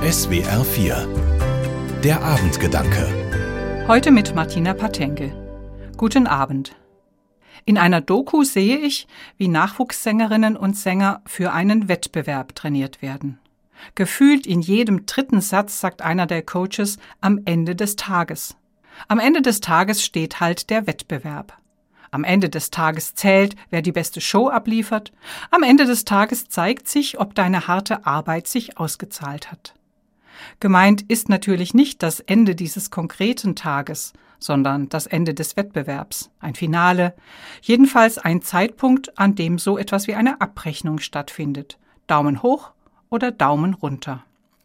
SWR 4 Der Abendgedanke. Heute mit Martina Patengel. Guten Abend. In einer Doku sehe ich, wie Nachwuchssängerinnen und Sänger für einen Wettbewerb trainiert werden. Gefühlt in jedem dritten Satz sagt einer der Coaches am Ende des Tages. Am Ende des Tages steht halt der Wettbewerb. Am Ende des Tages zählt, wer die beste Show abliefert. Am Ende des Tages zeigt sich, ob deine harte Arbeit sich ausgezahlt hat. Gemeint ist natürlich nicht das Ende dieses konkreten Tages, sondern das Ende des Wettbewerbs, ein Finale, jedenfalls ein Zeitpunkt, an dem so etwas wie eine Abrechnung stattfindet. Daumen hoch oder Daumen runter.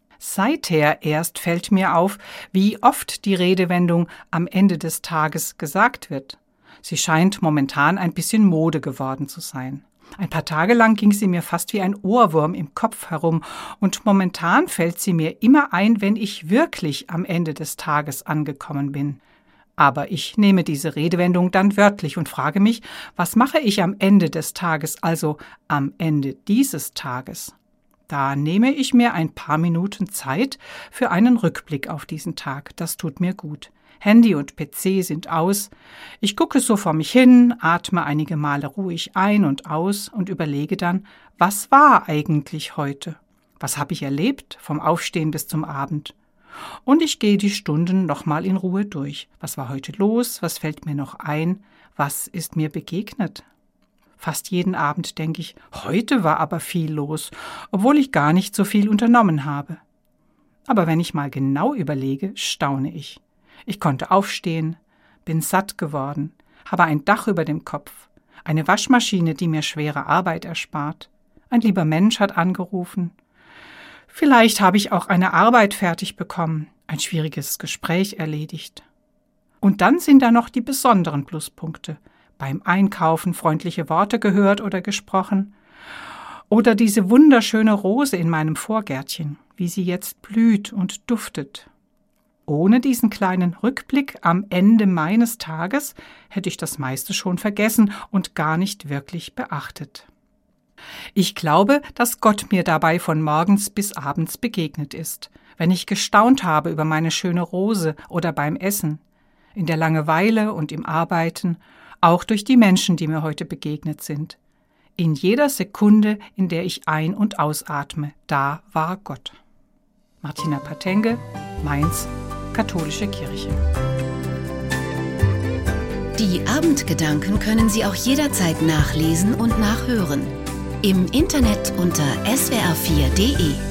Seither erst fällt mir auf, wie oft die Redewendung am Ende des Tages gesagt wird. Sie scheint momentan ein bisschen Mode geworden zu sein. Ein paar Tage lang ging sie mir fast wie ein Ohrwurm im Kopf herum und momentan fällt sie mir immer ein, wenn ich wirklich am Ende des Tages angekommen bin. Aber ich nehme diese Redewendung dann wörtlich und frage mich, was mache ich am Ende des Tages, also am Ende dieses Tages? Da nehme ich mir ein paar Minuten Zeit für einen Rückblick auf diesen Tag. Das tut mir gut. Handy und PC sind aus. Ich gucke so vor mich hin, atme einige Male ruhig ein und aus und überlege dann, was war eigentlich heute? Was habe ich erlebt, vom Aufstehen bis zum Abend? Und ich gehe die Stunden nochmal in Ruhe durch. Was war heute los? Was fällt mir noch ein? Was ist mir begegnet? Fast jeden Abend denke ich, heute war aber viel los, obwohl ich gar nicht so viel unternommen habe. Aber wenn ich mal genau überlege, staune ich. Ich konnte aufstehen, bin satt geworden, habe ein Dach über dem Kopf, eine Waschmaschine, die mir schwere Arbeit erspart. Ein lieber Mensch hat angerufen. Vielleicht habe ich auch eine Arbeit fertig bekommen, ein schwieriges Gespräch erledigt. Und dann sind da noch die besonderen Pluspunkte. Beim Einkaufen freundliche Worte gehört oder gesprochen. Oder diese wunderschöne Rose in meinem Vorgärtchen, wie sie jetzt blüht und duftet. Ohne diesen kleinen Rückblick am Ende meines Tages hätte ich das meiste schon vergessen und gar nicht wirklich beachtet. Ich glaube, dass Gott mir dabei von morgens bis abends begegnet ist, wenn ich gestaunt habe über meine schöne Rose oder beim Essen, in der Langeweile und im Arbeiten, auch durch die Menschen, die mir heute begegnet sind. In jeder Sekunde, in der ich ein- und ausatme, da war Gott. Martina Patengel, Mainz, Katholische Kirche. Die Abendgedanken können Sie auch jederzeit nachlesen und nachhören. Im Internet unter swr4.de.